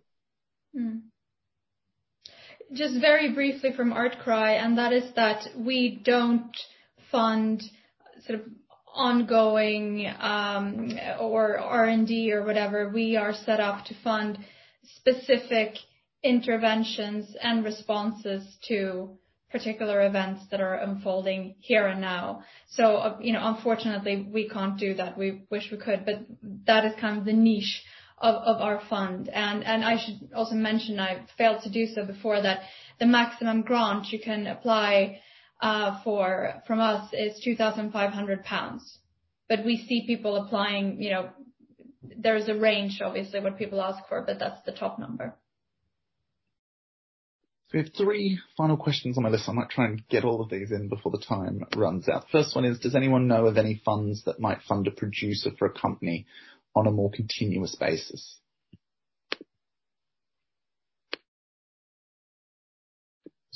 Just very briefly from ArtCry, and that is that we don't fund sort of ongoing or R&D or whatever. We are set up to fund specific interventions and responses to particular events that are unfolding here and now. So, unfortunately, we can't do that. We wish we could, but that is kind of the niche of our fund. And I should also mention, I failed to do so before, that the maximum grant you can apply from us is £2,500. But we see people applying, there's a range, obviously, what people ask for, but that's the top number. So we have 3 final questions on my list. I might try and get all of these in before the time runs out. First one is, does anyone know of any funds that might fund a producer for a company on a more continuous basis?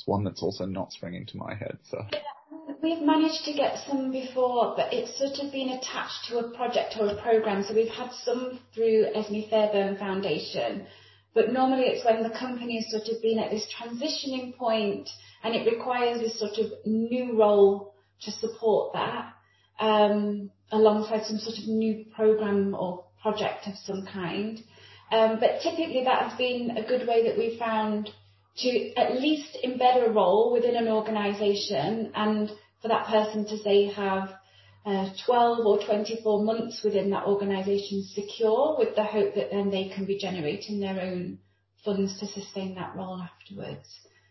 It's one that's also not springing to my head. So we've managed to get some before, but it's sort of been attached to a project or a program. So we've had some through Esme Fairbairn Foundation, but normally it's when the company has sort of been at this transitioning point and it requires this sort of new role to support that, alongside some sort of new program or project of some kind. But typically that has been a good way that we've found to at least embed a role within an organisation, and for that person to say have 12 or 24 months within that organisation secure, with the hope that then they can be generating their own funds to sustain that role afterwards.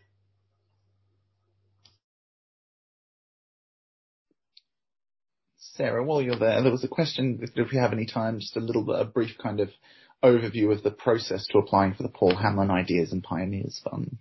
Sarah, while you're there was a question, if you have any time, just a brief kind of overview of the process to applying for the Paul Hanlon Ideas and Pioneers Fund.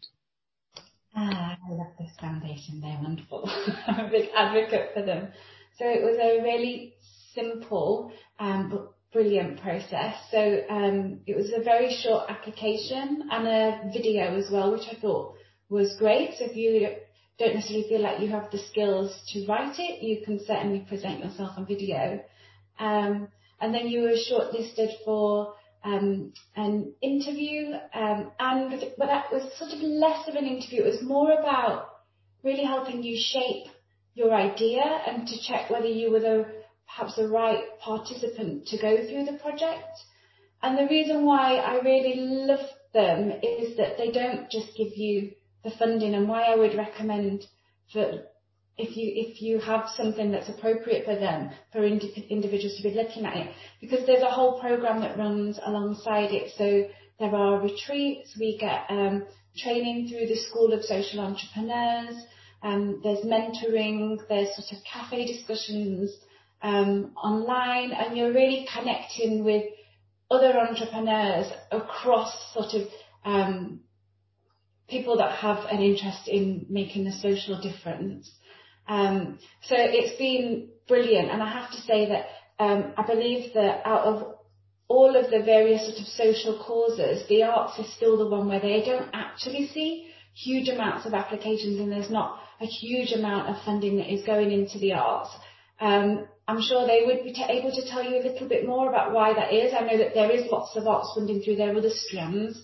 I love this foundation, they're wonderful. I'm a big advocate for them. So it was a really simple but brilliant process. So it was a very short application and a video as well, which I thought was great. So if you don't necessarily feel like you have the skills to write it, you can certainly present yourself on video. And then you were shortlisted for an interview, but that was sort of less of an interview. It was more about really helping you shape your idea and to check whether you were perhaps the right participant to go through the project. And the reason why I really love them is that they don't just give you the funding, and why I would recommend for if you have something that's appropriate for them, for individuals to be looking at it, because there's a whole program that runs alongside it. So there are retreats, we get training through the School of Social Entrepreneurs, there's mentoring, there's sort of cafe discussions online, and you're really connecting with other entrepreneurs across sort of people that have an interest in making a social difference. So it's been brilliant, and I have to say that I believe that out of all of the various sort of social causes, the arts is still the one where they don't actually see huge amounts of applications, and there's not a huge amount of funding that is going into the arts. I'm sure they would be able to tell you a little bit more about why that is. I know that there is lots of arts funding through their other strands,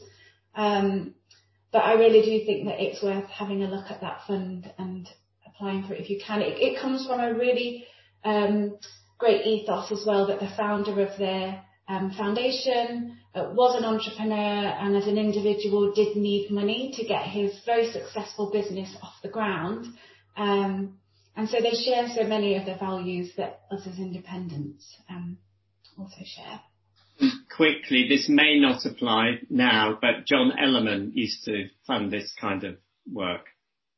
but I really do think that it's worth having a look at that fund and applying for it if you can. It comes from a really great ethos as well, that the founder of their foundation was an entrepreneur, and as an individual did need money to get his very successful business off the ground. And so they share so many of the values that us as independents also share. Quickly, this may not apply now, but John Ellerman used to fund this kind of work.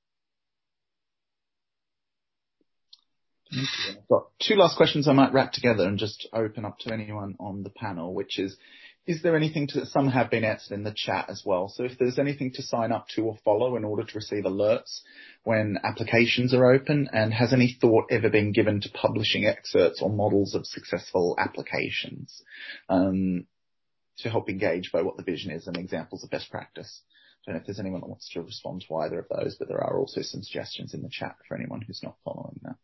I've got two last questions I might wrap together and just open up to anyone on the panel, which is there anything some have been answered in the chat as well? So if there's anything to sign up to or follow in order to receive alerts when applications are open, and has any thought ever been given to publishing excerpts or models of successful applications to help engage by what the vision is and examples of best practice? I don't know if there's anyone that wants to respond to either of those, but there are also some suggestions in the chat for anyone who's not following that.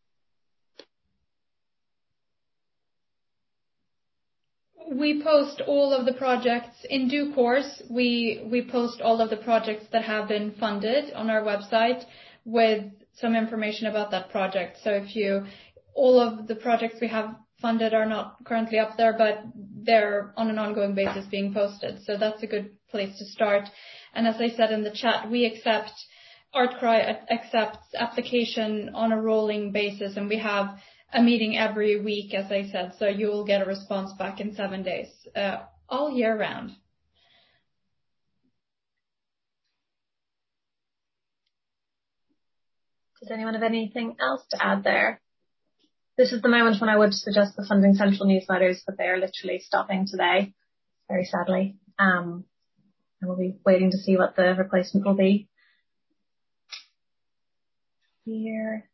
We post all of the projects in due course. We post all of the projects that have been funded on our website with some information about that project. So all of the projects we have funded are not currently up there, but they're on an ongoing basis being posted. So that's a good place to start. And as I said in the chat, ArtCry accepts application on a rolling basis, and we have a meeting every week, as I said, so you will get a response back in 7 days, all year round. Does anyone have anything else to add there? This is the moment when I would suggest the Funding Central newsletters, but they are literally stopping today, very sadly. And we'll be waiting to see what the replacement will be. Here.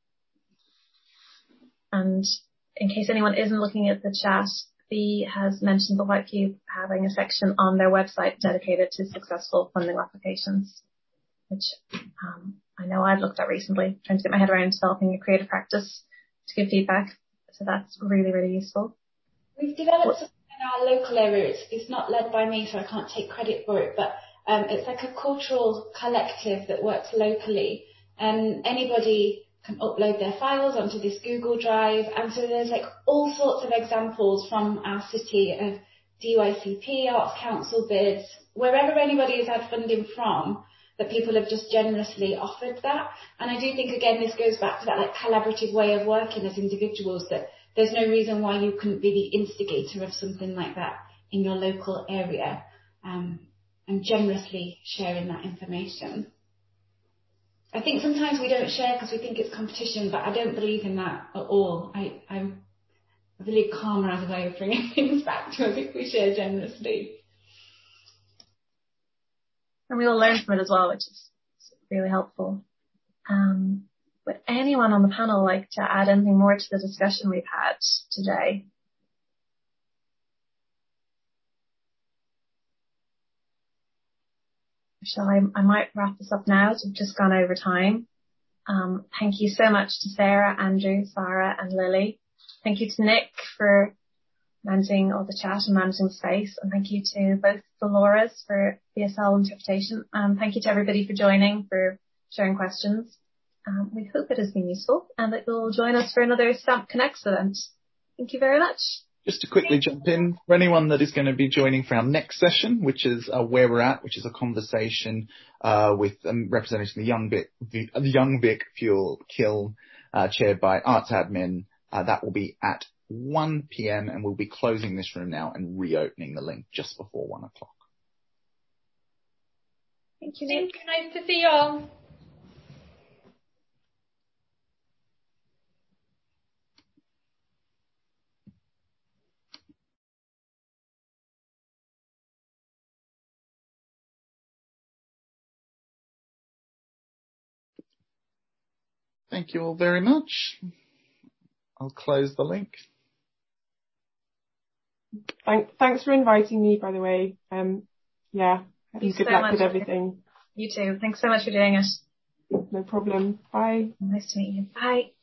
And in case anyone isn't looking at the chat, Bea has mentioned the White Cube having a section on their website dedicated to successful funding applications, which I know I've looked at recently, trying to get my head around developing a creative practice to give feedback. So that's really, really useful. We've developed something in our local area. It's not led by me, so I can't take credit for it, but it's like a cultural collective that works locally, and anybody can upload their files onto this Google Drive, and so there's like all sorts of examples from our city of DYCP, Arts Council bids, wherever anybody has had funding from, that people have just generously offered that. And I do think, again, this goes back to that like collaborative way of working as individuals, that there's no reason why you couldn't be the instigator of something like that in your local area, and generously sharing that information. I think sometimes we don't share because we think it's competition, but I don't believe in that at all. I believe karma as a way of bringing things back to us if we share generously. And we all learn from it as well, which is really helpful. Would anyone on the panel like to add anything more to the discussion we've had today? I might wrap this up now, as we've just gone over time. Thank you so much to Sarah, Andrew, Sarah and Lily. Thank you to Nick for managing all the chat and managing the space. And thank you to both the Lauras for BSL interpretation. Thank you to everybody for joining, for sharing questions. We hope it has been useful and that you'll join us for another Stamp Connects event. Thank you very much. Just to quickly jump in, for anyone that is going to be joining for our next session, which is Where We're At, which is a conversation with representing the Young Vic Fuel Kiln, chaired by Arts Admin. That will be at 1 p.m. and we'll be closing this room now and reopening the link just before 1 o'clock. Thank you, Nick. Nice to see you all. Thank you all very much. I'll close the link. Thanks for inviting me, by the way. Yeah, good luck with everything. You too. Thanks so much for doing it. No problem. Bye. Nice to meet you. Bye.